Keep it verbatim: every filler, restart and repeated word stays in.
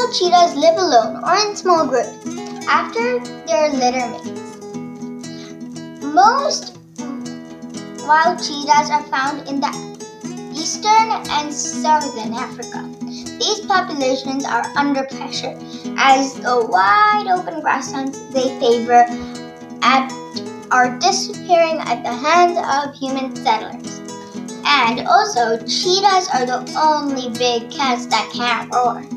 wild cheetahs live alone or in small groups after their litter mates. Most wild cheetahs are found in the eastern and southern Africa. These populations are under pressure as the wide open grasslands they favor at, are disappearing at the hands of human settlers. And also, cheetahs are the only big cats that can't roar.